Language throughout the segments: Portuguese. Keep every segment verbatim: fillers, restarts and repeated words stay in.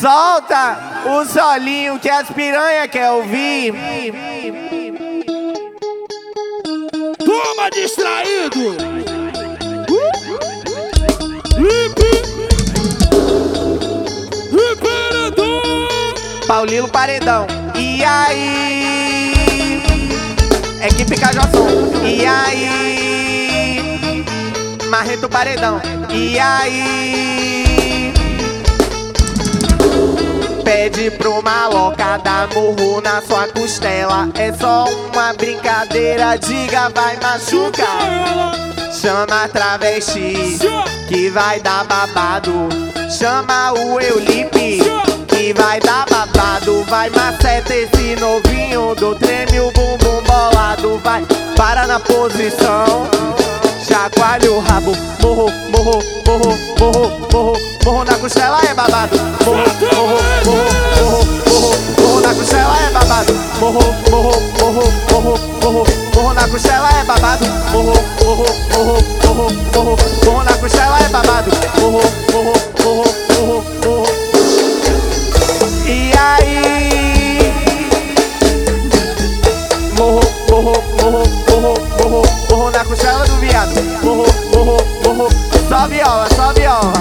Solta o solinho que as piranha quer ouvir. Toma, distraído! Paulilo Paredão. E aí? Equipe Cajosson. E aí? Marreto Paredão. E aí? Pede pro maloca dar murro na sua costela. É só uma brincadeira, diga vai machucar. Chama a travesti que vai dar babado. Chama o Eulipe que vai dar babado. Vai maceta esse novinho do treme o bumbum bolado. Vai, para na posição, chacoalha o rabo. Morro, morro, morro, morro, morro, morro na costela é babado. Morro, morro, morro, morro, morro, morro na costela é babado. Morro, morro, morro, morro, morro, morro na costela é babado. Morro, morro, morro, morro, morro, morro na costela é babado. Morro, morro, morro, morro, morro. E aí? Morro, morro, morro, morro, morro, morro na costela do viado. Morro, morro, morro, só viola, só viola.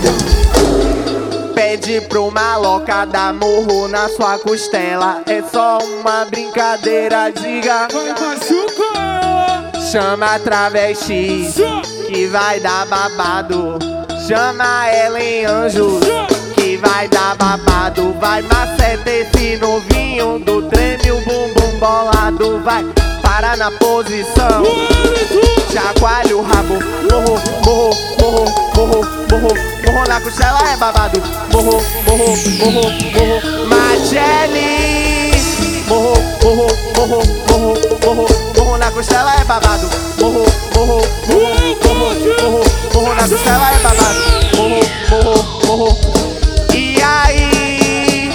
Pede pro maloca dar murro na sua costela. É só uma brincadeira, diga vai machucar. Chama a travesti que vai dar babado. Chama ela em Anjos que vai dar babado. Vai maceta esse novinho do treme o bumbum bolado. Vai, para na posição, chacoalha o rabo. Morro, morro, morro, morro, morro, morro na costela é babado. Morro, morro, morro, morro, Mageli. Morro, morro, morro, morro, morro, morro na costela é babado. Morro, morro, morro, morro, morro, morro na costela é babado. Morro, morro, morro. E aí?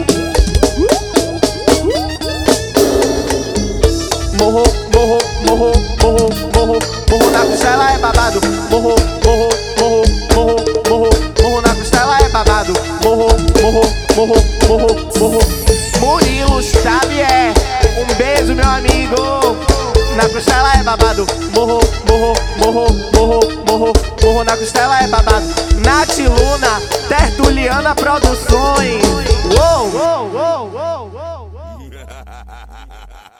Morro, morro, morro, morro, morro, morro na costela é babado. Morro, morro, morro, morro, morro, morro na costela é babado. Morro, morro, morro, morro, morro. Murilo Xavier, um beijo meu amigo. Na costela é babado. Morro, morro, morro, morro, morro, morro na costela é babado. Nath Luna, Tertuliana Produções. Uou, uou, uou, uou, uou.